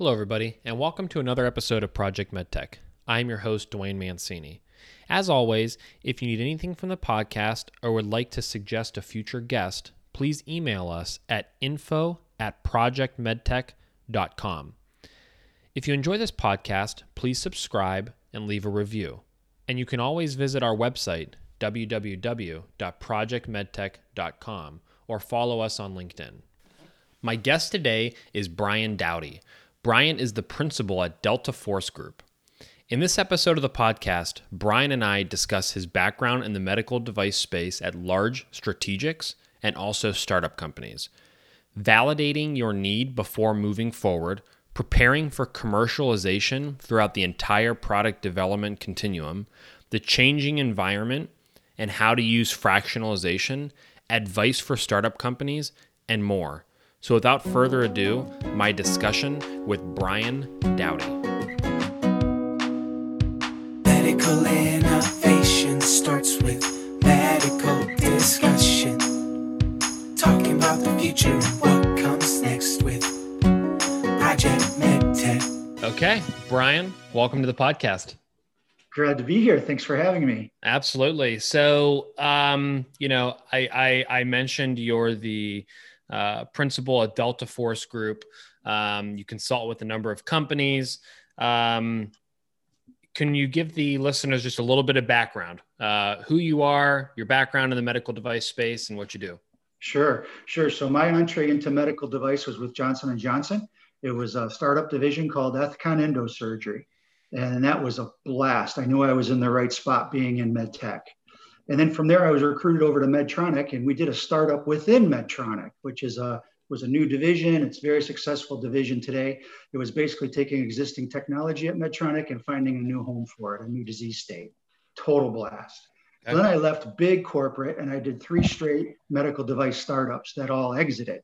Hello, everybody, and welcome to another episode of Project MedTech. I'm your host, Dwayne Mancini. As always, if you need anything from the podcast or would like to suggest a future guest, please email us at info@projectmedtech.com. If you enjoy this podcast, please subscribe and leave a review. And you can always visit our website, www.projectmedtech.com, or follow us on LinkedIn. My guest today is Brian Dowdy. Brian is the principal at Delta Force Group. In this episode of the podcast, Brian and I discuss his background in the medical device space at large strategics and also startup companies, validating your need before moving forward, preparing for commercialization throughout the entire product development continuum, the changing environment, and how to use fractionalization, advice for startup companies, and more. So without further ado, my discussion with Brian Dowdy. Medical innovation starts with medical discussion. Talking about the future and what comes next with Project MedTech. Okay, Brian, welcome to the podcast. Glad to be here. Thanks for having me. Absolutely. So, I mentioned you're the principal at Delta Force Group. You consult with a number of companies. Can you give the listeners just a little bit of background, who you are, your background in the medical device space, and what you do? Sure. So my entree into medical device was with Johnson & Johnson. It was a startup division called Ethicon Endosurgery. And that was a blast. I knew I was in the right spot being in med tech. And then from there, I was recruited over to Medtronic, and we did a startup within Medtronic, which was a new division. It's a very successful division today. It was basically taking existing technology at Medtronic and finding a new home for it, a new disease state. Total blast. Okay. Then I left big corporate, and I did 3 straight medical device startups that all exited.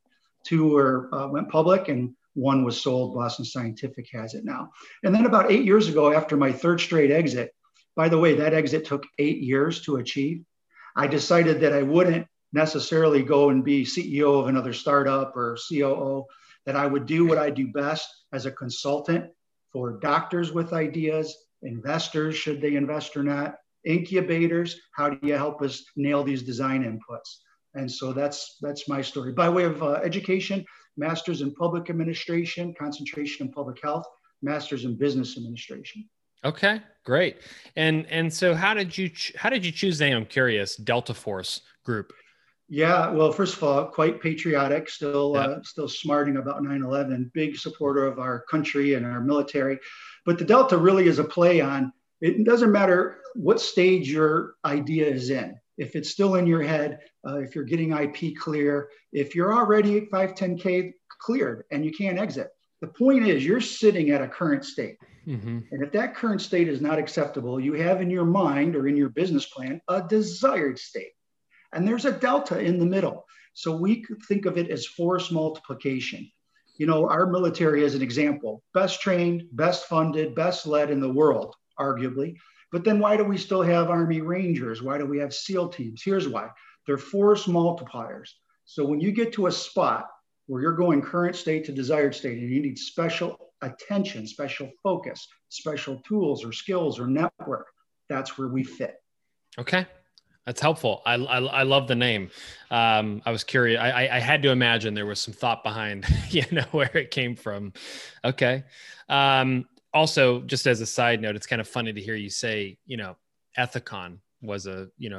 2 went public, and 1 was sold. Boston Scientific has it now. And then about 8 years ago, after my 3rd straight exit, by the way, that exit took 8 years to achieve. I decided that I wouldn't necessarily go and be CEO of another startup or COO, that I would do what I do best as a consultant for doctors with ideas, investors, should they invest or not, incubators, how do you help us nail these design inputs? And so that's my story. By way of education, master's in public administration, concentration in public health, master's in business administration. Okay, great. And so how did you choose the name? I'm curious. Delta Force Group. Yeah, well, first of all, quite patriotic, still smarting about 9/11, big supporter of our country and our military. But the Delta really is a play on, it doesn't matter what stage your idea is in. If it's still in your head, if you're getting IP clear, if you're already 510K cleared and you can't exit, the point is you're sitting at a current state. Mm-hmm. And if that current state is not acceptable, you have in your mind or in your business plan a desired state. And there's a delta in the middle. So we could think of it as force multiplication. You know, our military as an example, best trained, best funded, best led in the world, arguably. But then why do we still have Army Rangers? Why do we have SEAL teams? Here's why. They're force multipliers. So when you get to a spot where you're going current state to desired state and you need special attention, special focus, special tools or skills or network, that's where we fit. Okay. That's helpful. I love the name. I was curious. I had to imagine there was some thought behind, where it came from. Okay. Also, just as a side note, it's kind of funny to hear you say, Ethicon was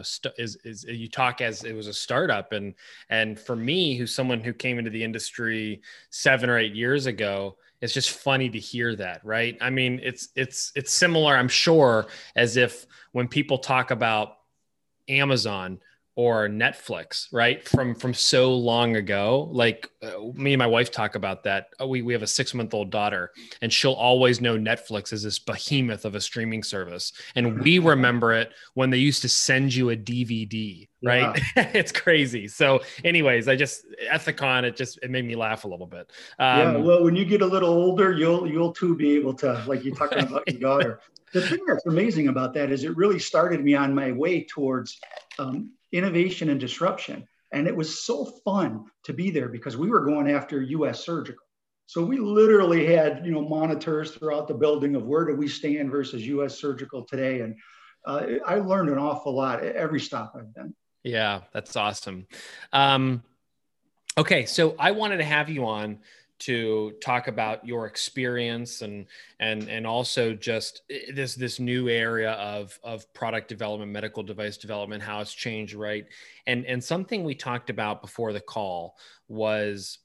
you talk as it was a startup. And for me, who's someone who came into the industry 7 or 8 years ago, it's just funny to hear that, right? I mean, it's similar, I'm sure, as if when people talk about Amazon or Netflix, right? From so long ago, like me and my wife talk about that. We have a 6-month-old daughter, and she'll always know Netflix as this behemoth of a streaming service. And we remember it when they used to send you a DVD, right? Yeah. It's crazy. So anyways, Ethicon, it made me laugh a little bit. Well, when you get a little older, you'll too be able to, like you're talking about your daughter. The thing that's amazing about that is it really started me on my way towards innovation and disruption. And it was so fun to be there because we were going after US surgical. So we literally had, monitors throughout the building of where do we stand versus U.S. Surgical today. And I learned an awful lot at every stop I've been. Yeah, that's awesome. Okay, so I wanted to have you on to talk about your experience and also just this new area of product development, medical device development, how it's changed, right? And something we talked about before the call was,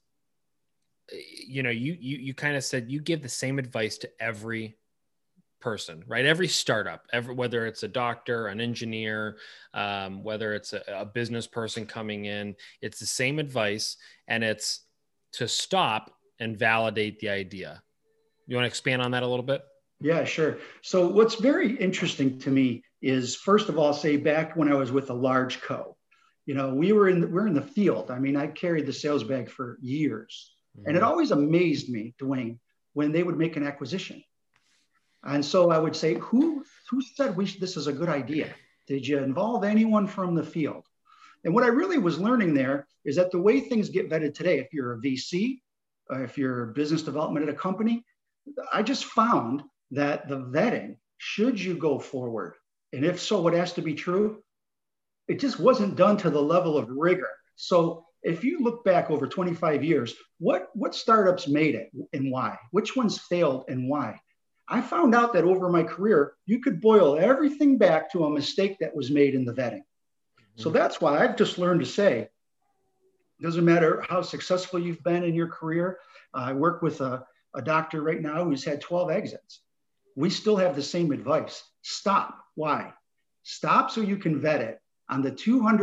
you kind of said you give the same advice to every person, right? Every startup, whether it's a doctor, an engineer, whether it's a business person coming in, it's the same advice, and it's to stop and validate the idea. You want to expand on that a little bit? Yeah, sure. So what's very interesting to me is, first of all, say back when I was with a large co, we're in the field. I mean, I carried the sales bag for years, and it always amazed me, Dwayne, when they would make an acquisition. And so I would say, who said this is a good idea? Did you involve anyone from the field? And what I really was learning there is that the way things get vetted today, if you're a VC, if you're business development at a company, I just found that the vetting, should you go forward, and if so, what has to be true, it just wasn't done to the level of rigor. So if you look back over 25 years, what startups made it and why? Which ones failed and why? I found out that over my career, you could boil everything back to a mistake that was made in the vetting. So that's why I've just learned to say, doesn't matter how successful you've been in your career. I work with a doctor right now who's had 12 exits. We still have the same advice. Stop. Why? Stop so you can vet it on the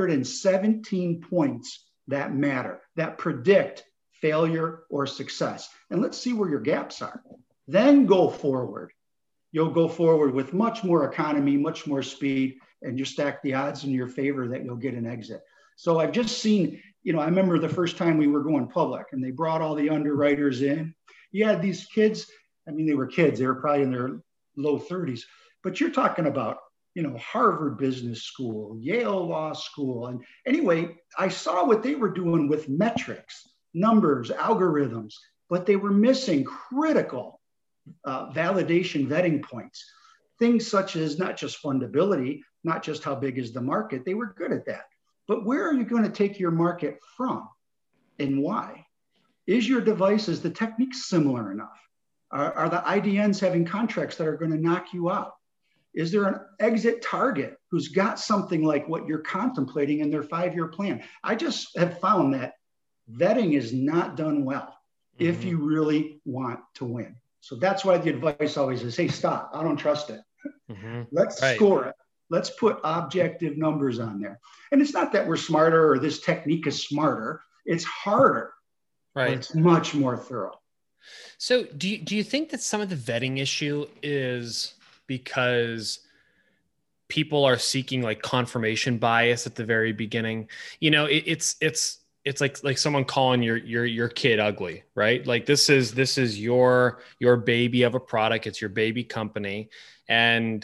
217 points that matter, that predict failure or success. And let's see where your gaps are. Then go forward. You'll go forward with much more economy, much more speed, and you stack the odds in your favor that you'll get an exit. So I've just seen, I remember the first time we were going public and they brought all the underwriters in. You had these kids, they were kids, they were probably in their low 30s, but you're talking about, Harvard Business School, Yale Law School. And anyway, I saw what they were doing with metrics, numbers, algorithms, but they were missing critical validation vetting points. Things such as not just fundability, not just how big is the market, they were good at that. But where are you going to take your market from and why? Is your device, is the technique similar enough? Are the IDNs having contracts that are going to knock you out? Is there an exit target who's got something like what you're contemplating in their 5-year plan? I just have found that vetting is not done well if you really want to win. So that's why the advice always is, hey, stop. I don't trust it. Let's score it. Let's put objective numbers on there. And it's not that we're smarter or this technique is smarter. It's harder, but it's much more thorough. So do you think that some of the vetting issue is because people are seeking like confirmation bias at the very beginning? It's like someone calling your kid ugly, right? Like this is your baby of a product. It's your baby company. And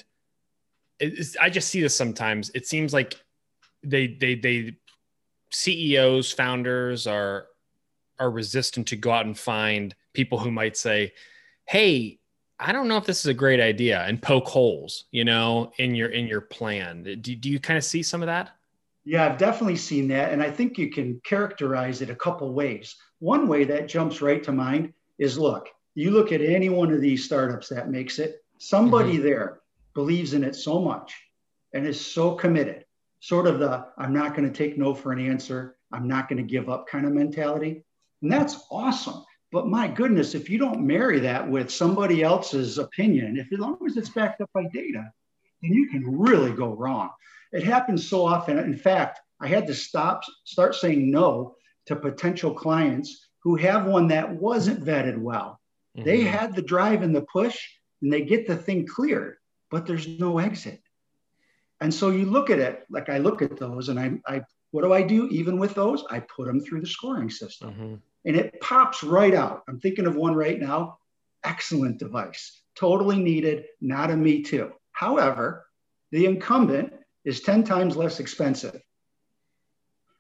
I just see this sometimes. It seems like they CEOs, founders are resistant to go out and find people who might say, hey, I don't know if this is a great idea, and poke holes, in your plan. Do you kind of see some of that? Yeah, I've definitely seen that. And I think you can characterize it a couple ways. One way that jumps right to mind is, you look at any one of these startups that makes it, somebody there believes in it so much and is so committed, sort of the, I'm not going to take no for an answer, I'm not going to give up kind of mentality. And that's awesome. But my goodness, if you don't marry that with somebody else's opinion, as long as it's backed up by data, then you can really go wrong. It happens so often. In fact, I had to start saying no to potential clients who have one that wasn't vetted well. They had the drive and the push, and they get the thing cleared, but there's no exit. And so you look at it, like I look at those, and I what do I do? Even with those, I put them through the scoring system, and it pops right out. I'm thinking of one right now. Excellent device, totally needed, not a me too. However, the incumbent is 10 times less expensive.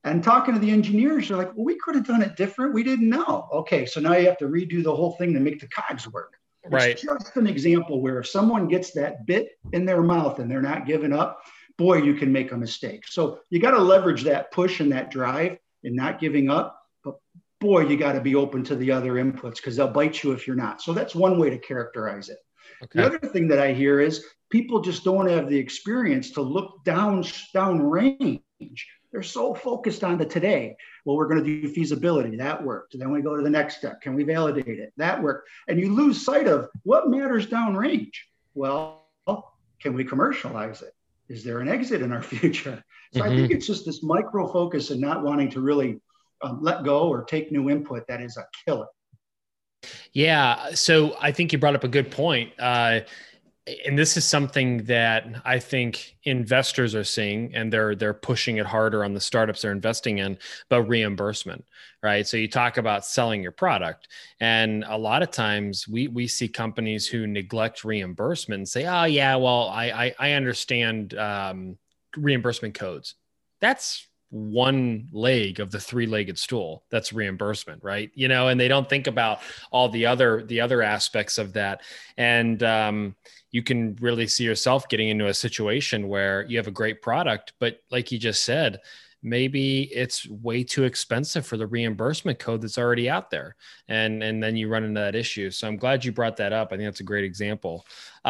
And talking to the engineers, they're like, well, we could have done it different. We didn't know. Okay, so now you have to redo the whole thing to make the cogs work. Right. It's just an example where if someone gets that bit in their mouth and they're not giving up, boy, you can make a mistake. So you got to leverage that push and that drive and not giving up. But boy, you got to be open to the other inputs because they'll bite you if you're not. So that's one way to characterize it. Okay. The other thing that I hear is people just don't have the experience to look down range. They're so focused on the today. Well, we're going to do feasibility. That worked. Then we go to the next step. Can we validate it? That worked. And you lose sight of what matters downrange. Well, can we commercialize it? Is there an exit in our future? So I think it's just this micro focus and not wanting to really let go or take new input that is a killer. Yeah. So I think you brought up a good point. And this is something that I think investors are seeing, and they're pushing it harder on the startups they're investing in, but reimbursement, right? So you talk about selling your product, and a lot of times we see companies who neglect reimbursement and say, oh yeah, well, I understand reimbursement codes. That's one leg of the three-legged stool. That's reimbursement, right? And they don't think about all the other aspects of that. And you can really see yourself getting into a situation where you have a great product, but like you just said, maybe it's way too expensive for the reimbursement code that's already out there. And then you run into that issue. So I'm glad you brought that up. I think that's a great example.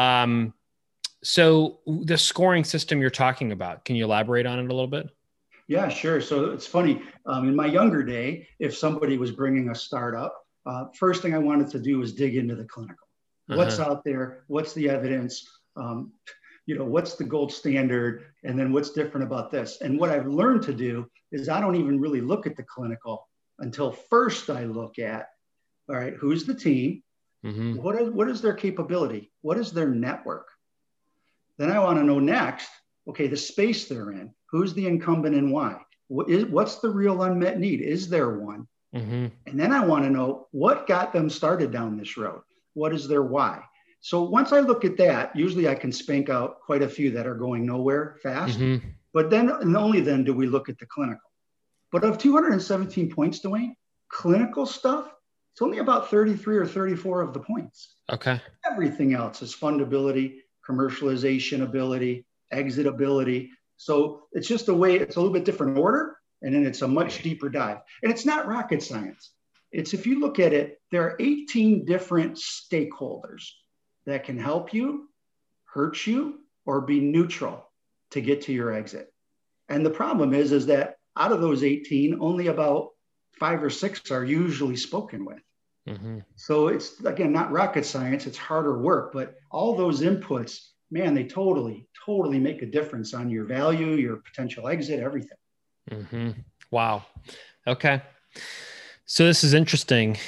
So the scoring system you're talking about, can you elaborate on it a little bit? Yeah, sure. So it's funny. In my younger day, if somebody was bringing a startup, first thing I wanted to do was dig into the clinical. What's out there? What's the evidence? What's the gold standard? And then what's different about this? And what I've learned to do is I don't even really look at the clinical until first I look at, all right, who's the team? What is their capability? What is their network? Then I want to know next, okay, the space they're in. Who's the incumbent and why? What's the real unmet need? Is there one? And then I want to know what got them started down this road. What is their why? So once I look at that, usually I can spank out quite a few that are going nowhere fast. But then, and only then do we look at the clinical. But of 217 points, Dwayne, clinical stuff, it's only about 33 or 34 of the points. Okay. Everything else is fundability, commercialization ability, exit ability. So it's just a way, it's a little bit different order, and then it's a much deeper dive. And it's not rocket science. It's, if you look at it, there are 18 different stakeholders that can help you, hurt you, or be neutral to get to your exit. And the problem is that out of those 18, only about 5 or 6 are usually spoken with. So it's, again, not rocket science, it's harder work, but all those inputs, man, they totally make a difference on your value, your potential exit, everything. Wow. Okay. So this is interesting.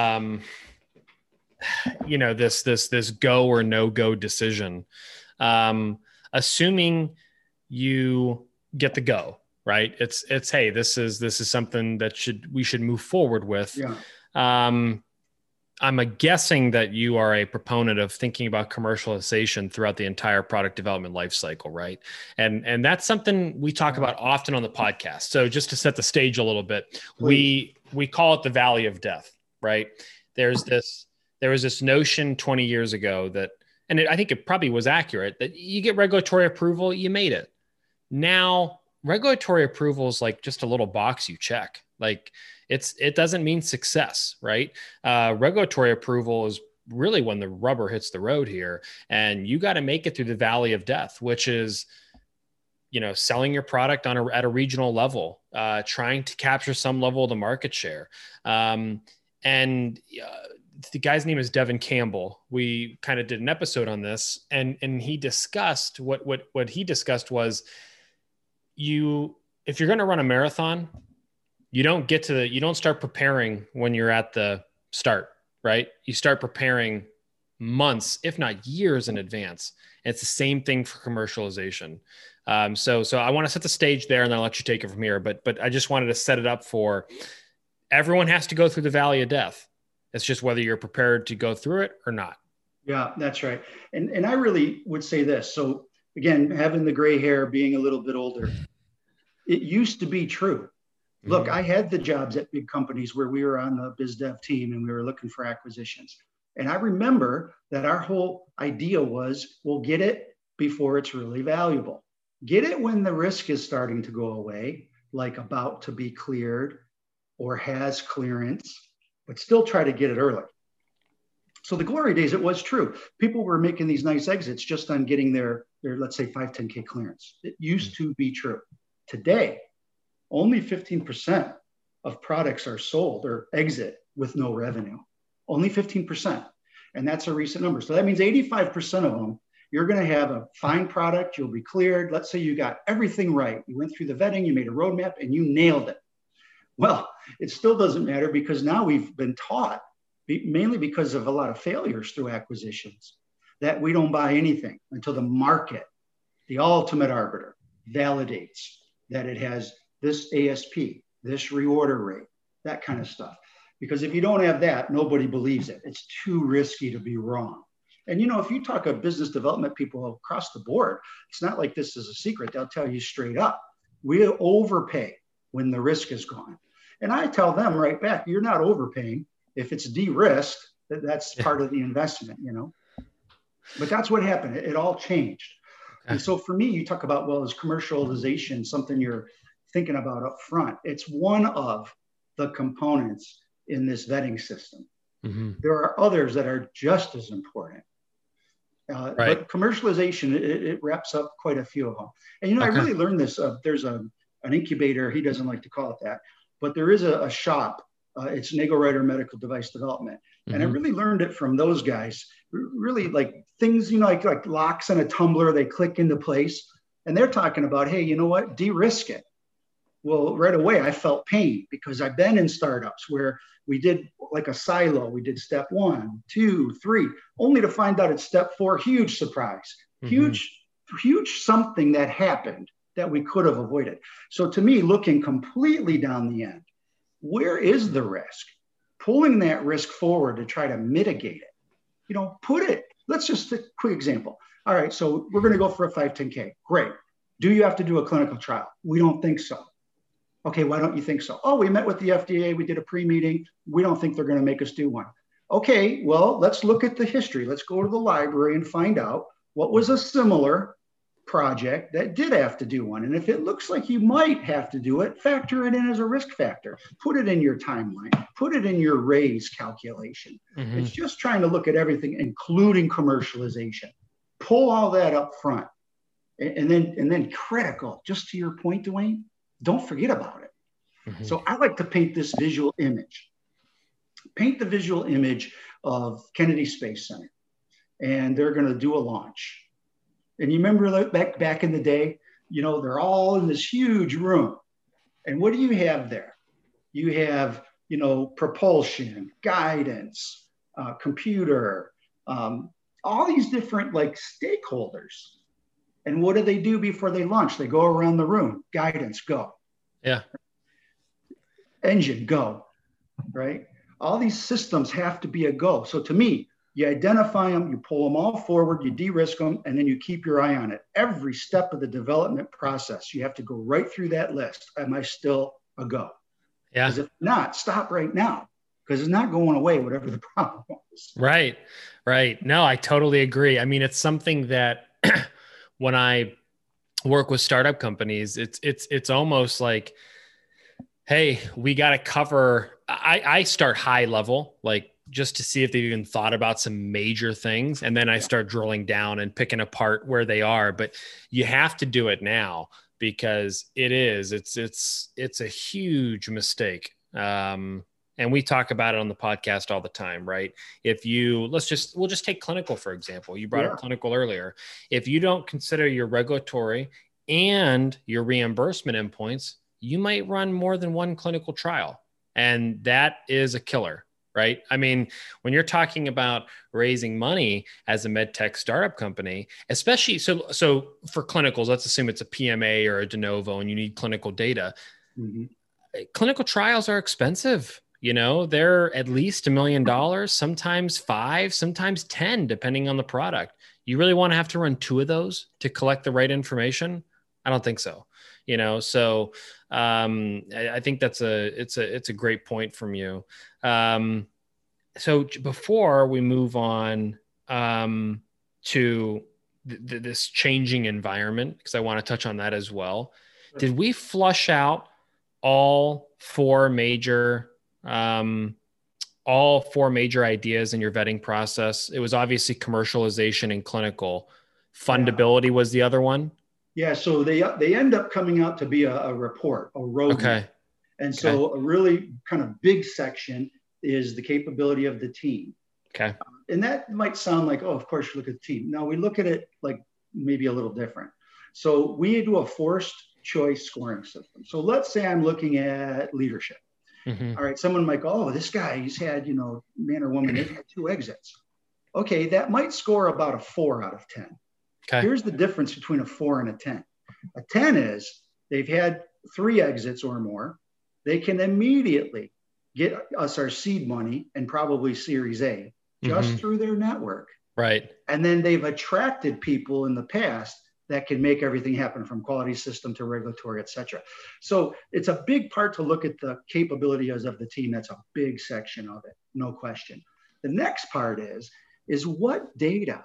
This go or no go decision. Assuming you get the go, right? It's hey, this is something that we should move forward with. Yeah. I'm guessing that you are a proponent of thinking about commercialization throughout the entire product development lifecycle, right? And that's something we talk about often on the podcast. So just to set the stage a little bit, we call it the valley of death, right? There was this notion 20 years ago that, and I think it probably was accurate, that you get regulatory approval, you made it. Now, regulatory approval is like just a little box you check. Like it doesn't mean success, right? Regulatory approval is really when the rubber hits the road here, and you got to make it through the valley of death, which is, selling your product at a regional level, trying to capture some level of the market share. The guy's name is Devin Campbell. We kind of did an episode on this, and he discussed what he discussed was if you're going to run a marathon, you don't start preparing when you're at the start, right? You start preparing months, if not years in advance. And it's the same thing for commercialization. So I want to set the stage there, and then I'll let you take it from here. But I just wanted to set it up for everyone has to go through the valley of death. It's just whether you're prepared to go through it or not. Yeah, that's right. And I really would say this. So again, having the gray hair, being a little bit older, it used to be true. Look, I had the jobs at big companies where we were on the biz dev team and we were looking for acquisitions. And I remember that our whole idea was we'll get it before it's really valuable. Get it when the risk is starting to go away, like about to be cleared or has clearance, but still try to get it early. So the glory days, it was true. People were making these nice exits just on getting their let's say 510K clearance. It used to be true. Today, only 15% of products are sold or exit with no revenue. Only 15%. And that's a recent number. So that means 85% of them, you're going to have a fine product. You'll be cleared. Let's say you got everything right. You went through the vetting, you made a roadmap, and you nailed it. Well, it still doesn't matter because now we've been taught, mainly because of a lot of failures through acquisitions, that we don't buy anything until the market, the ultimate arbiter, validates that it has this ASP, this reorder rate, that kind of stuff. Because if you don't have that, nobody believes it. It's too risky to be wrong. And if you talk to business development people across the board, it's not like this is a secret. They'll tell you straight up, we overpay when the risk is gone. And I tell them right back, you're not overpaying. If it's de-risked, that's part of the investment, But that's what happened. It all changed. Okay. And so for me, you talk about, is commercialization something you're thinking about up front? It's one of the components in this vetting system. Mm-hmm. There are others that are just as important. Right. But commercialization, it wraps up quite a few of them. And, I really learned this. There's an incubator. He doesn't like to call it that. But there is a shop. It's Nagelriter Medical Device Development. Mm-hmm. And I really learned it from those guys. Really like things, like locks in a tumbler, they click into place. And they're talking about, hey, you know what? De-risk it. Well, right away, I felt pain because I've been in startups where we did like a silo. We did step 1, 2, 3, only to find out at step 4, huge surprise, huge something that happened that we could have avoided. So to me, looking completely down the end, where is the risk? Pulling that risk forward to try to mitigate it. Let's just a quick example. All right, so we're going to go for a 510K. Great. Do you have to do a clinical trial? We don't think so. Okay, why don't you think so? Oh, we met with the FDA. We did a pre-meeting. We don't think they're going to make us do one. Okay, well, let's look at the history. Let's go to the library and find out what was a similar project that did have to do one. And if it looks like you might have to do it, factor it in as a risk factor. Put it in your timeline. Put it in your raise calculation. Mm-hmm. It's just trying to look at everything, including commercialization. Pull all that up front. And then critical, just to your point, Dwayne, don't forget about it. Mm-hmm. So I like to paint this visual image. Paint the visual image of Kennedy Space Center. And they're going to do a launch. And you remember back in the day, they're all in this huge room. And what do you have there? You have, propulsion, guidance, computer, all these different stakeholders. And what do they do before they launch? They go around the room. Guidance, go. Yeah. Engine, go. Right? All these systems have to be a go. So to me, you identify them, you pull them all forward, you de-risk them, and then you keep your eye on it. Every step of the development process, you have to go right through that list. Am I still a go? Yeah. Because if not, stop right now. Because it's not going away, whatever the problem was. Right. No, I totally agree. I mean, it's something that when I work with startup companies, it's almost like, hey, we got to cover. I start high level, just to see if they've even thought about some major things, and then I start drilling down and picking apart where they are. But you have to do it now because it's a huge mistake. And we talk about it on the podcast all the time, right? We'll just take clinical, for example. You brought up clinical earlier. If you don't consider your regulatory and your reimbursement endpoints, you might run more than one clinical trial. And that is a killer, right? I mean, when you're talking about raising money as a med tech startup company, especially so for clinicals, let's assume it's a PMA or a de novo and you need clinical data. Mm-hmm. Clinical trials are expensive. They're at least $1 million, sometimes 5, sometimes 10, depending on the product. You really want to have to run 2 of those to collect the right information? I don't think so. So I think it's a great point from you. So before we move on to this changing environment, because I want to touch on that as well. Did we flush out all four major ideas in your vetting process? It was obviously commercialization and clinical. Fundability was the other one. Yeah. So they end up coming out to be a report, a roadmap. Okay. And so a really kind of big section is the capability of the team. Okay. And that might sound like, oh, of course you look at the team. No, we look at it like maybe a little different. So we do a forced choice scoring system. So let's say I'm looking at leadership. Mm-hmm. All right. Someone might go, oh, this guy, he's had, man or woman, they've had 2 exits. Okay. That might score about a 4 out of 10. Okay. Here's the difference between a 4 and a 10. A 10 is they've had 3 exits or more. They can immediately get us our seed money and probably Series A just through their network. Right. And then they've attracted people in the past that can make everything happen, from quality system to regulatory, et cetera. So it's a big part to look at the capabilities of the team. That's a big section of it, no question. The next part is what data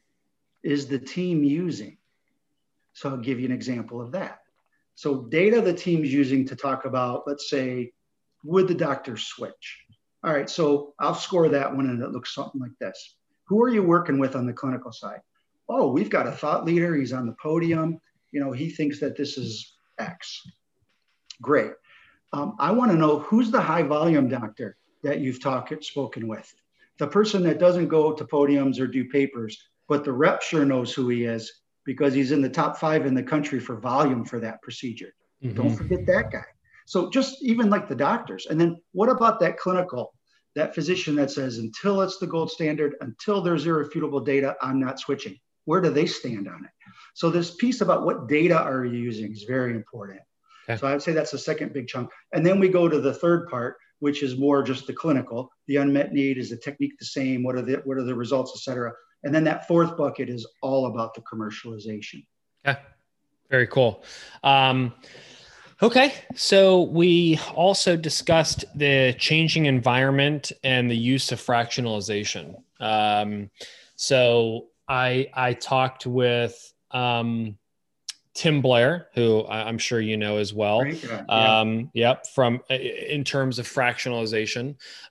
is the team using? So I'll give you an example of that. So data the team's using to talk about, let's say, would the doctor switch? All right, so I'll score that one and it looks something like this. Who are you working with on the clinical side? Oh, we've got a thought leader. He's on the podium. He thinks that this is X. Great. I want to know, who's the high volume doctor that you've spoken with? The person that doesn't go to podiums or do papers, but the rep sure knows who he is because he's in the top 5 in the country for volume for that procedure. Mm-hmm. Don't forget that guy. So just even like the doctors. And then what about that clinical, that physician that says, until it's the gold standard, until there's irrefutable data, I'm not switching. Where do they stand on it? So this piece about what data are you using is very important. Okay. So I would say that's the second big chunk. And then we go to the third part, which is more just the clinical. The unmet need, is the technique the same? What are the results, et cetera? And then that fourth bucket is all about the commercialization. Okay. Very cool. Okay. So we also discussed the changing environment and the use of fractionalization. So I talked with Tim Blair, who I'm sure you know as well. Right. Yeah. From in terms of fractionalization.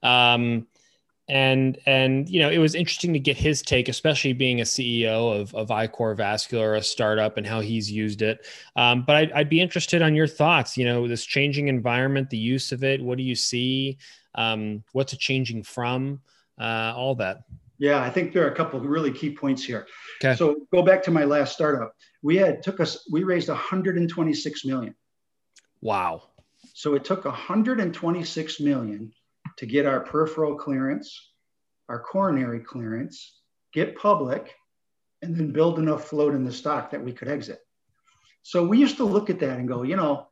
And it was interesting to get his take, especially being a CEO of Icor Vascular, a startup, and how he's used it. But I'd be interested on your thoughts, this changing environment, the use of it. What do you see? What's it changing from? All that. Yeah, I think there are a couple of really key points here. Okay. So go back to my last startup. We raised 126 million. Wow. So it took 126 million to get our peripheral clearance, our coronary clearance, get public, and then build enough float in the stock that we could exit. So we used to look at that and go,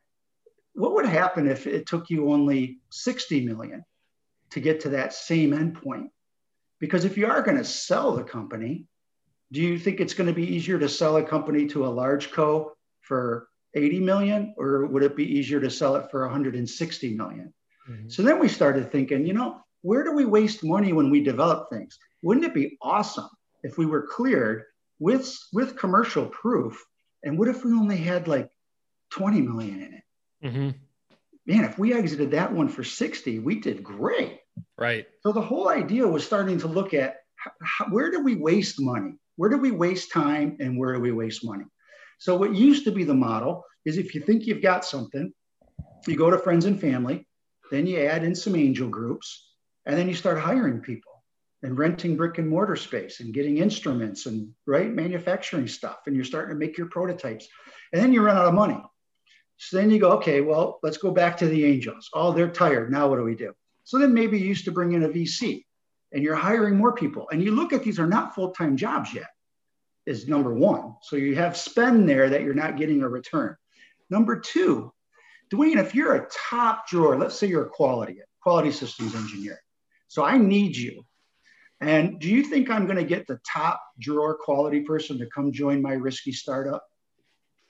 what would happen if it took you only 60 million to get to that same endpoint? Because if you are going to sell the company, do you think it's going to be easier to sell a company to a large co for 80 million, or would it be easier to sell it for 160 million? Mm-hmm. So then we started thinking, where do we waste money when we develop things? Wouldn't it be awesome if we were cleared with commercial proof? And what if we only had like 20 million in it? Mm-hmm. Man, if we exited that one for 60, we did great. Right. So the whole idea was starting to look at where do we waste money? Where do we waste time? And where do we waste money? So what used to be the model is, if you think you've got something, you go to friends and family, then you add in some angel groups, and then you start hiring people and renting brick and mortar space and getting instruments and manufacturing stuff. And you're starting to make your prototypes, and then you run out of money. So then you go, okay, well, let's go back to the angels. Oh, they're tired. Now what do we do? So then maybe you used to bring in a VC, and you're hiring more people. And you look at these are not full-time jobs yet, is number one. So you have spend there that you're not getting a return. Number two, Dwayne, if you're a top drawer, let's say you're a quality systems engineer. So I need you. And do you think I'm going to get the top drawer quality person to come join my risky startup?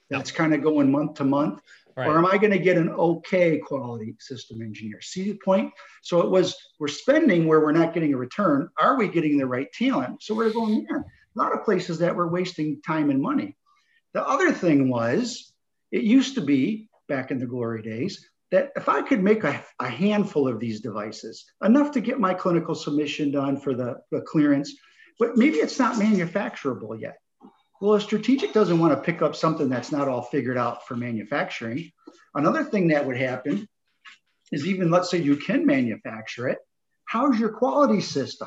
that's kind of going month to month? Right. Or am I going to get an okay quality system engineer? See the point? So we're spending where we're not getting a return. Are we getting the right talent? So we're going, man, a lot of places that we're wasting time and money. The other thing was, it used to be back in the glory days that if I could make a handful of these devices, enough to get my clinical submission done for the clearance, but maybe it's not manufacturable yet. Well, a strategic doesn't want to pick up something that's not all figured out for manufacturing. Another thing that would happen is, even let's say you can manufacture it, how's your quality system?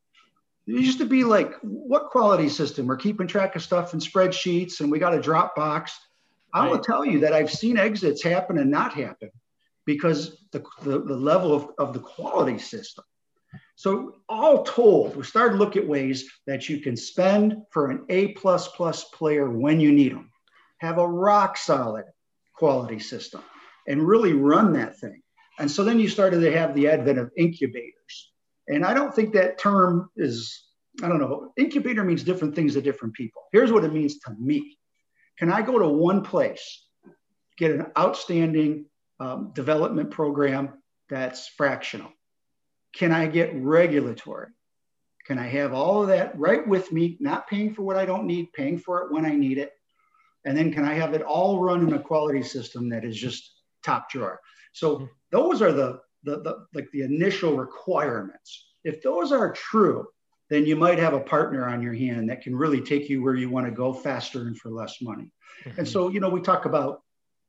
It used to be like, what quality system? We're keeping track of stuff in spreadsheets and we got a Dropbox. I will tell you that I've seen exits happen and not happen because the level of the quality system. So all told, we started to look at ways that you can spend for an A++ player when you need them, have a rock solid quality system, and really run that thing. And so then you started to have the advent of incubators. And I don't think that term is, I don't know, incubator means different things to different people. Here's what it means to me. Can I go to one place, get an outstanding development program that's fractional? Can I get regulatory? Can I have all of that right with me, not paying for what I don't need, paying for it when I need it? And then can I have it all run in a quality system that is just top drawer? So those are the initial requirements. If those are true, then you might have a partner on your hand that can really take you where you want to go faster and for less money. And so, we talk about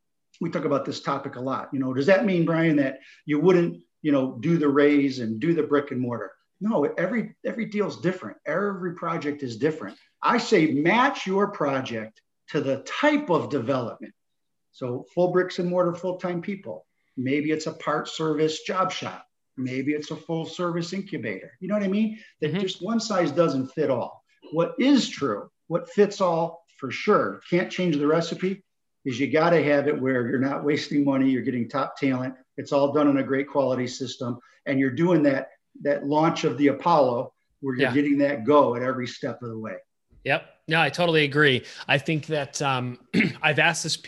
this topic a lot. Does that mean, Brian, that you wouldn't, do the raise and do the brick and mortar? No, every deal is different. Every project is different. I say match your project to the type of development. So full bricks and mortar, full-time people. Maybe it's a part service job shop. Maybe it's a full service incubator. You know what I mean? That just one size doesn't fit all. What is true, what fits all for sure, can't change the recipe, is you got to have it where you're not wasting money, you're getting top talent, it's all done in a great quality system, and you're doing that launch of the Apollo where you're getting that go at every step of the way. Yep. No, I totally agree. I think that I've asked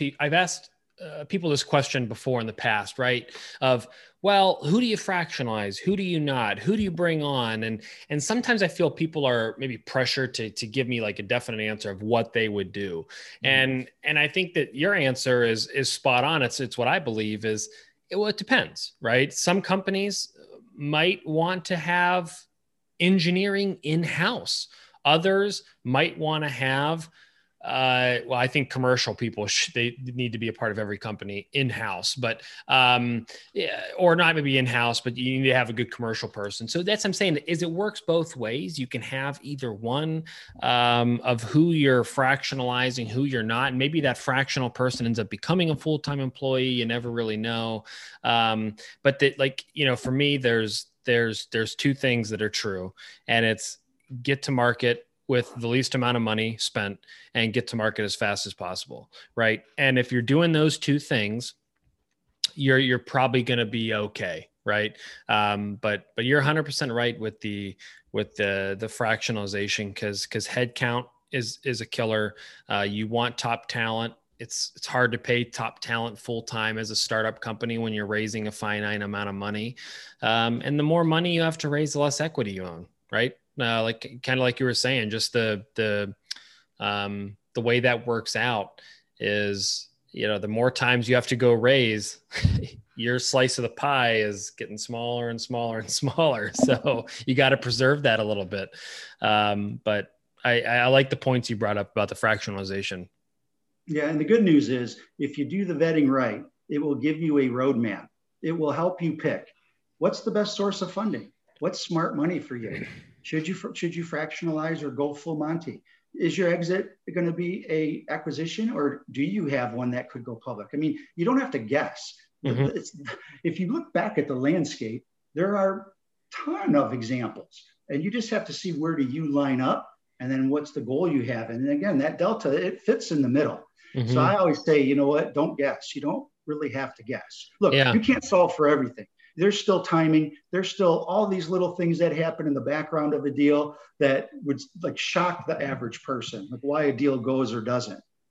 people this question before in the past, right? Of, well, who do you fractionalize? Who do you not? Who do you bring on? And sometimes I feel people are maybe pressured to give me like a definite answer of what they would do. And I think that your answer is spot on. It's what I believe is, it depends, right? Some companies might want to have engineering in-house. Others might want to have, I think commercial people, they need to be a part of every company in-house, but, or not maybe in-house, but you need to have a good commercial person. So that's what I'm saying, is it works both ways. You can have either one of who you're fractionalizing, who you're not. And maybe that fractional person ends up becoming a full-time employee. You never really know. But for me, there's two things that are true, and it's get to market with the least amount of money spent and get to market as fast as possible. Right. And if you're doing those two things, you're probably going to be okay. Right. But you're 100% right with the fractionalization, because headcount is a killer. You want top talent. It's hard to pay top talent full-time as a startup company when you're raising a finite amount of money. And the more money you have to raise, the less equity you own. Right. Kind of like you were saying, just the way that works out is, the more times you have to go raise, your slice of the pie is getting smaller and smaller and smaller. So you got to preserve that a little bit. But I like the points you brought up about the fractionalization. Yeah. And the good news is, if you do the vetting right, it will give you a roadmap. It will help you pick what's the best source of funding. What's smart money for you? Should you fractionalize or go full Monty? Is your exit going to be a acquisition, or do you have one that could go public? I mean, you don't have to guess. If you look back at the landscape, there are a ton of examples, and you just have to see where do you line up, and then what's the goal you have. And again, that delta, it fits in the middle. So I always say, you know what? Don't guess. You don't really have to guess. Look, you can't solve for everything. There's still timing. There's still all these little things that happen in the background of a deal that would shock the average person, like why a deal goes or doesn't.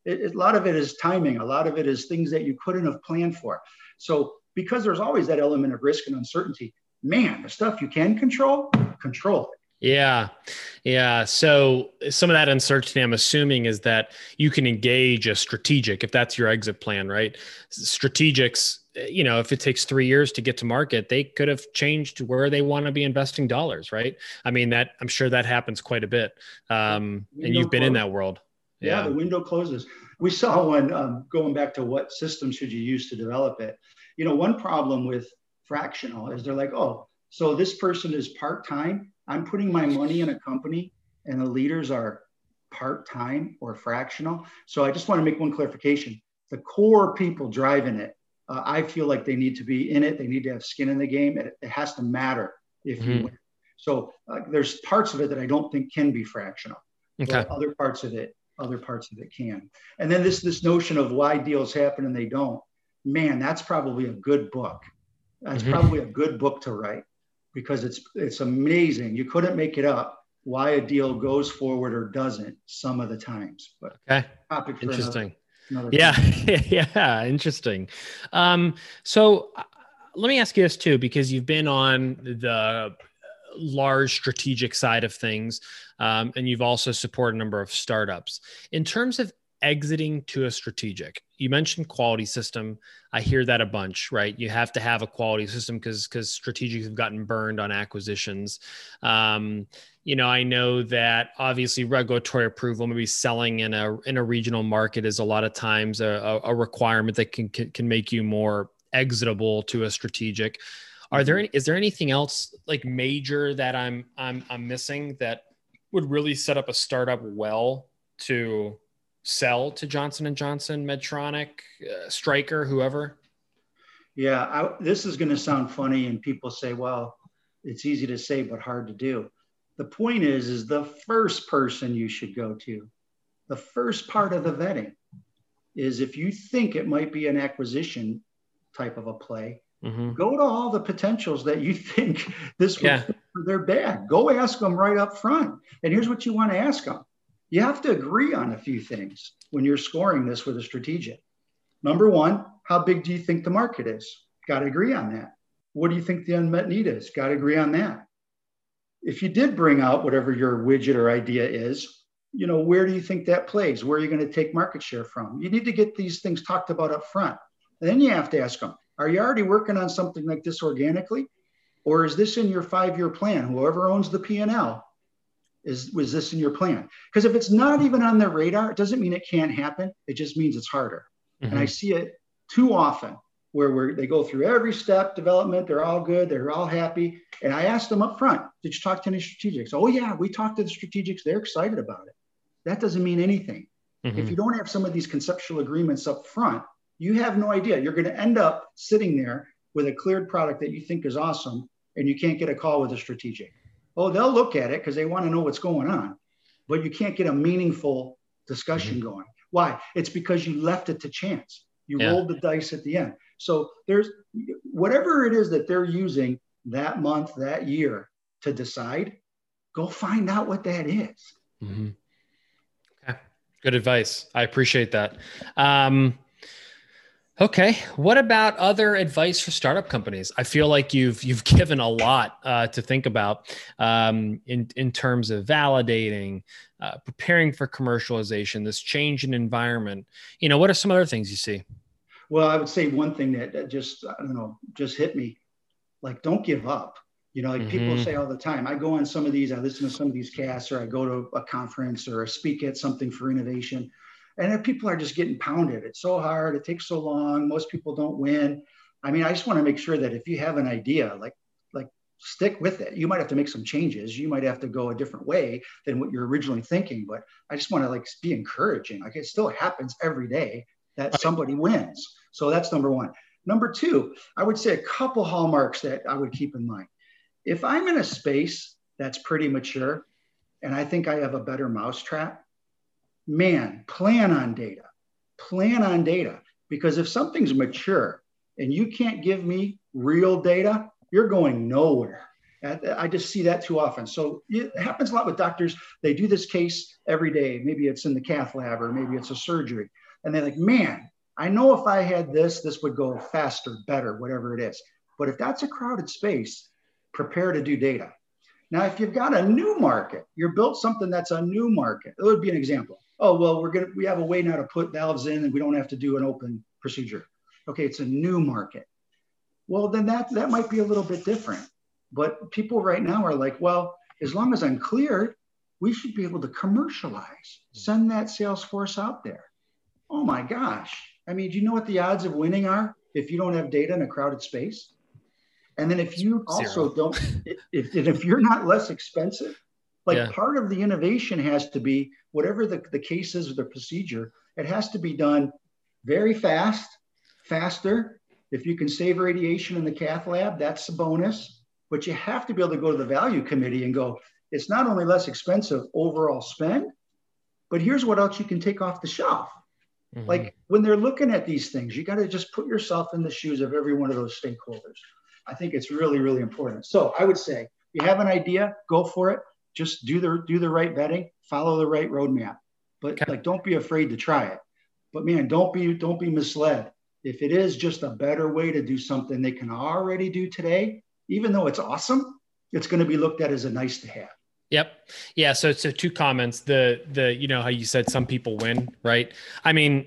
A lot of it is timing. A lot of it is things that you couldn't have planned for. So because there's always that element of risk and uncertainty, man, the stuff you can control it. Yeah. Yeah. So some of that uncertainty, I'm assuming, is that you can engage a strategic if that's your exit plan, right? Strategics, if it takes 3 years to get to market, they could have changed where they want to be investing dollars, right? I mean, I'm sure that happens quite a bit. And you've been in that world. Yeah. The window closes. We saw one going back to what system should you use to develop it. One problem with fractional is they're like, oh, so this person is part-time. I'm putting my money in a company and the leaders are part-time or fractional. So I just want to make one clarification. The core people driving it, I feel like they need to be in it. They need to have skin in the game. It has to matter if you win. So there's parts of it that I don't think can be fractional. Okay. But other parts of it can. And then this notion of why deals happen and they don't, man, that's probably a good book. That's probably a good book to write, because it's amazing. You couldn't make it up why a deal goes forward or doesn't some of the times. But okay, topic for interesting. Another yeah, yeah, interesting. So let me ask you this too, because you've been on the large strategic side of things, and you've also supported a number of startups. In terms of exiting to a strategic, you mentioned quality system. I hear that a bunch, right? You have to have a quality system because strategics have gotten burned on acquisitions. I know that obviously regulatory approval, maybe selling in a regional market, is a lot of times a requirement that can make you more exitable to a strategic. Is there anything else like major that I'm missing that would really set up a startup well to sell to Johnson & Johnson, Medtronic, Stryker, whoever? Yeah, this is going to sound funny, and people say, well, it's easy to say, but hard to do. The point is the first person you should go to, the first part of the vetting is if you think it might be an acquisition type of a play, go to all the potentials that you think this would fit for their bag. Go ask them right up front. And here's what you want to ask them. You have to agree on a few things when you're scoring this with a strategic. Number one, how big do you think the market is? Got to agree on that. What do you think the unmet need is? Got to agree on that. If you did bring out whatever your widget or idea is, where do you think that plays? Where are you going to take market share from? You need to get these things talked about up front. And then you have to ask them, are you already working on something like this organically? Or is this in your 5-year plan? Whoever owns the P&L, was this in your plan? Because if it's not even on their radar, it doesn't mean it can't happen. It just means it's harder. And I see it too often where they go through every step, development, they're all good, they're all happy. And I asked them up front, did you talk to any strategics? Oh yeah, we talked to the strategics, they're excited about it. That doesn't mean anything. If you don't have some of these conceptual agreements up front, you have no idea. You're going to end up sitting there with a cleared product that you think is awesome, and you can't get a call with a strategic. Oh, they'll look at it because they want to know what's going on, but you can't get a meaningful discussion going. Why? It's because you left it to chance. You rolled the dice at the end. So there's whatever it is that they're using that month, that year to decide, go find out what that is. Okay. Good advice. I appreciate that. Okay. What about other advice for startup companies? I feel like you've given a lot to think about in terms of validating, preparing for commercialization, this change in environment. What are some other things you see? Well, I would say one thing that just hit me, like, don't give up. People say all the time, I go on some of these, I listen to some of these casts, or I go to a conference or I speak at something for innovation. And people are just getting pounded. It's so hard. It takes so long. Most people don't win. I mean, I just want to make sure that if you have an idea, like stick with it. You might have to make some changes. You might have to go a different way than what you're originally thinking. But I just want to be encouraging. Like, it still happens every day that somebody wins. So that's number one. Number two, I would say a couple hallmarks that I would keep in mind. If I'm in a space that's pretty mature and I think I have a better mousetrap, man, plan on data. Because if something's mature and you can't give me real data, you're going nowhere. I just see that too often. So it happens a lot with doctors. They do this case every day. Maybe it's in the cath lab or maybe it's a surgery. And they're like, man, I know if I had this would go faster, better, whatever it is. But if that's a crowded space, prepare to do data. Now, if you've got a new market, you're built something that's a new market. It would be an example. Oh, well, we have a way now to put valves in and we don't have to do an open procedure. Okay, it's a new market. Well, then that might be a little bit different. But people right now are like, well, as long as I'm cleared, we should be able to commercialize, send that sales force out there. Oh my gosh. I mean, do you know what the odds of winning are if you don't have data in a crowded space? And then if you also don't, if you're not less expensive, like part of the innovation has to be whatever the case is or the procedure, it has to be done very fast, faster. If you can save radiation in the cath lab, that's a bonus. But you have to be able to go to the value committee and go, it's not only less expensive overall spend, but here's what else you can take off the shelf. Mm-hmm. Like when they're looking at these things, you got to just put yourself in the shoes of every one of those stakeholders. I think it's really, really important. So I would say, you have an idea, go for it. Just do the right vetting, follow the right roadmap. But like, don't be afraid to try it. But man, don't be misled. If it is just a better way to do something they can already do today, even though it's awesome, it's going to be looked at as a nice to have. Yep. Yeah. So 2 comments. The you know how you said some people win, right? I mean,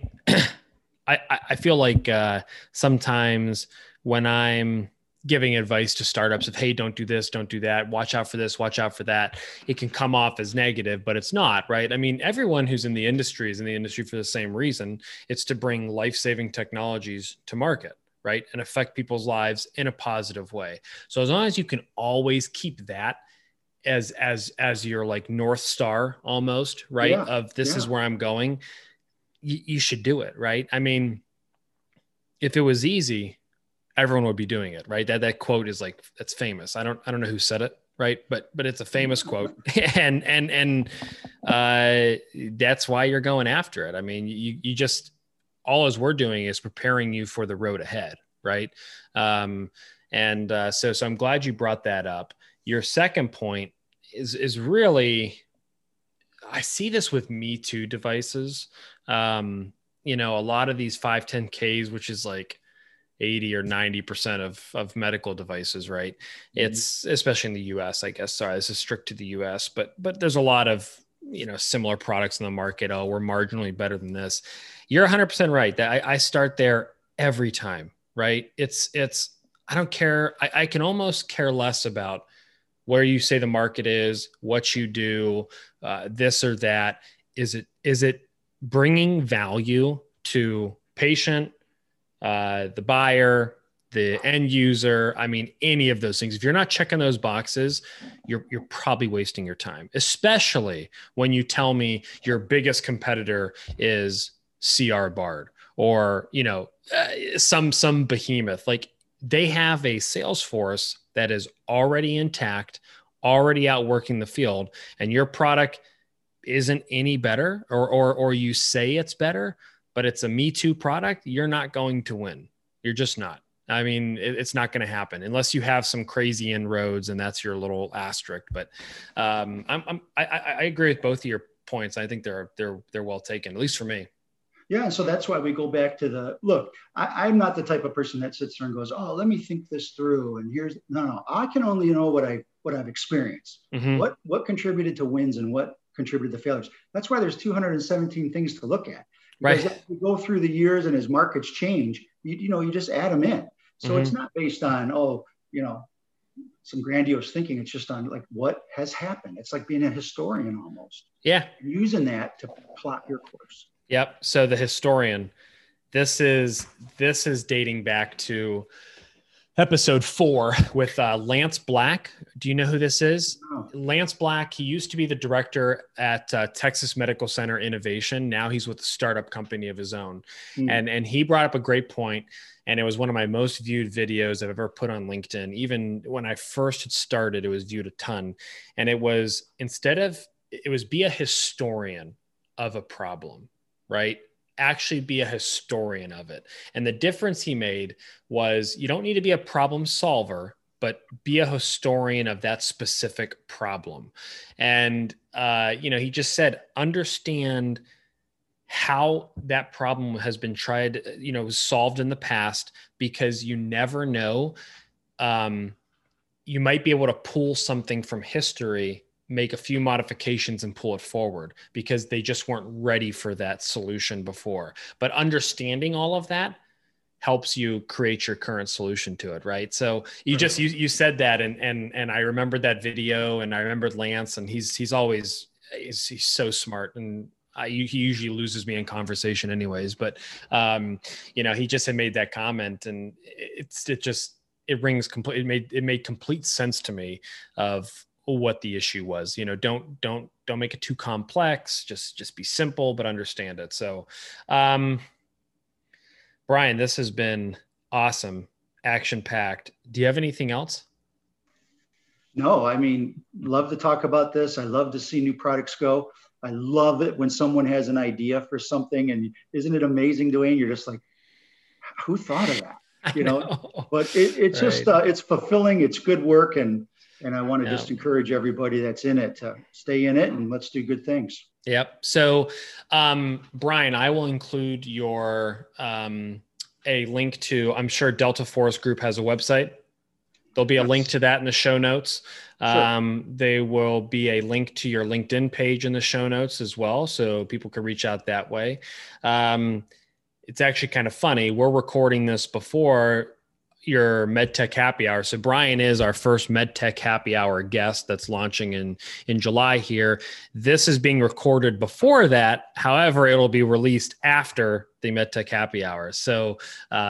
I feel like sometimes when I'm giving advice to startups of, hey, don't do this, don't do that, watch out for this, watch out for that, it can come off as negative, but it's not, right? I mean, everyone who's in the industry is in the industry for the same reason. It's to bring life-saving technologies to market, right? And affect people's lives in a positive way. So as long as you can always keep that as your like North Star almost, right? Yeah. Of this is where I'm going, you should do it, right? I mean, if it was easy, everyone would be doing it, right? That quote is like, that's famous. I don't know who said it, right? But it's a famous quote, and that's why you're going after it. I mean, you just, all as we're doing is preparing you for the road ahead, right? So I'm glad you brought that up. Your second point is really, I see this with Me Too devices. You know, a lot of these 510Ks, which is like 80 or 90% of medical devices, right? Mm-hmm. It's especially in the US, I guess. Sorry, this is strict to the US, but there's a lot of, you know, similar products in the market. Oh, we're marginally better than this. You're 100% right. That I start there every time, right? It's, I don't care. I can almost care less about where you say the market is, what you do, this or that. Is it bringing value to patient, the buyer, the end user? I mean, any of those things. If you're not checking those boxes, you're probably wasting your time, especially when you tell me your biggest competitor is C.R. Bard or, you know, some behemoth. Like, they have a sales force that is already intact, already out working the field, and your product isn't any better, or you say it's better, but it's a Me Too product, you're not going to win. You're just not. I mean, it's not going to happen unless you have some crazy inroads, and that's your little asterisk. But I agree with both of your points. I think they're well taken, at least for me. Yeah, and so that's why we go back to the look. I'm not the type of person that sits there and goes, "Oh, let me think this through." And here's no. I can only know what I've experienced. Mm-hmm. What contributed to wins and what contributed to failures. That's why there's 217 things to look at. Because as you go through the years and as markets change, you just add them in. So mm-hmm. It's not based on, some grandiose thinking. It's just on like what has happened. It's like being a historian almost. Yeah. Using that to plot your course. Yep. So the historian, this is dating back to episode 4 with Lance Black. Do you know who this is? No. Lance Black, he used to be the director at Texas Medical Center Innovation. Now he's with a startup company of his own. And he brought up a great point, and it was one of my most viewed videos I've ever put on LinkedIn. Even when I first had started, it was viewed a ton. And it was, be a historian of a problem, right? Actually be a historian of it. And the difference he made was, you don't need to be a problem solver, but be a historian of that specific problem. And, he just said, understand how that problem has been tried, solved in the past, because you never know. You might be able to pull something from history, make a few modifications and pull it forward because they just weren't ready for that solution before. But understanding all of that helps you create your current solution to it. Right. So you said that, and I remembered that video, and I remembered Lance, and he's so smart, and he usually loses me in conversation anyways, but he just had made that comment, and it made complete sense to me of what the issue was. Don't make it too complex. Just be simple, but understand it. So, Brian, this has been awesome, action-packed. Do you have anything else? No, I mean, love to talk about this. I love to see new products go. I love it when someone has an idea for something, and isn't it amazing, Dwayne? You're just like, who thought of that? But it's right. Just, it's fulfilling. It's good work. And I want to just encourage everybody that's in it to stay in it, and let's do good things. Yep. So, Brian, I will include your, a link to, I'm sure Delta Forest Group has a website. There'll be a link to that in the show notes. Sure. There will be a link to your LinkedIn page in the show notes as well, so people can reach out that way. It's actually kind of funny. We're recording this before your MedTech Happy Hour. So Brian is our first MedTech Happy Hour guest that's launching in July here. This is being recorded before that. However, it'll be released after the MedTech Happy Hour. So,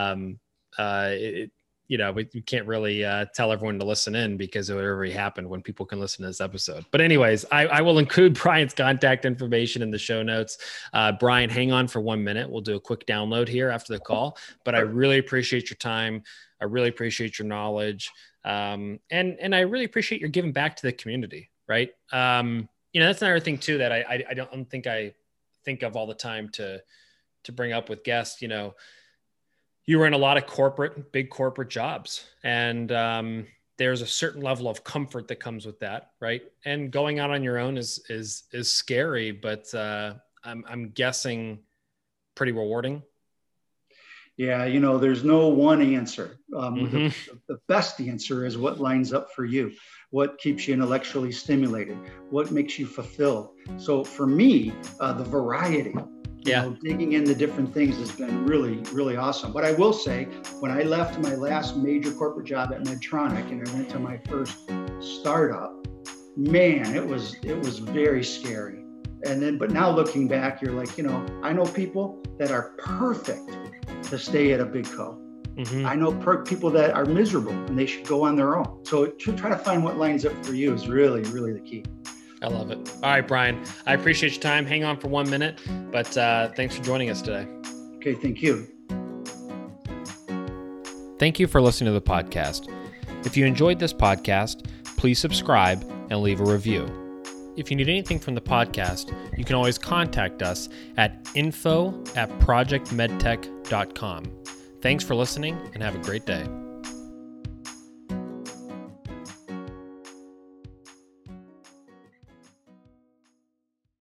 we can't really tell everyone to listen in because it would already happened when people can listen to this episode. But anyways, I will include Brian's contact information in the show notes. Brian, hang on for 1 minute. We'll do a quick download here after the call. But I really appreciate your time. I really appreciate your knowledge. And I really appreciate your giving back to the community, right? That's another thing too that I don't think I think of all the time to bring up with guests. You were in a lot of big corporate jobs, and there's a certain level of comfort that comes with that, right? And going out on your own is scary, but I'm guessing pretty rewarding. Yeah, there's no one answer. The best answer is what lines up for you, what keeps you intellectually stimulated, what makes you fulfilled. So for me, the variety. Digging into different things has been really, really awesome. But I will say, when I left my last major corporate job at Medtronic and I went to my first startup, man, it was very scary. But now looking back, you're like, I know people that are perfect to stay at a big co. I know people that are miserable and they should go on their own. So to try to find what lines up for you is really, really the key. I love it. All right, Brian, I appreciate your time. Hang on for 1 minute, but thanks for joining us today. Okay, thank you. Thank you for listening to the podcast. If you enjoyed this podcast, please subscribe and leave a review. If you need anything from the podcast, you can always contact us at info@projectmedtech.com. Thanks for listening and have a great day.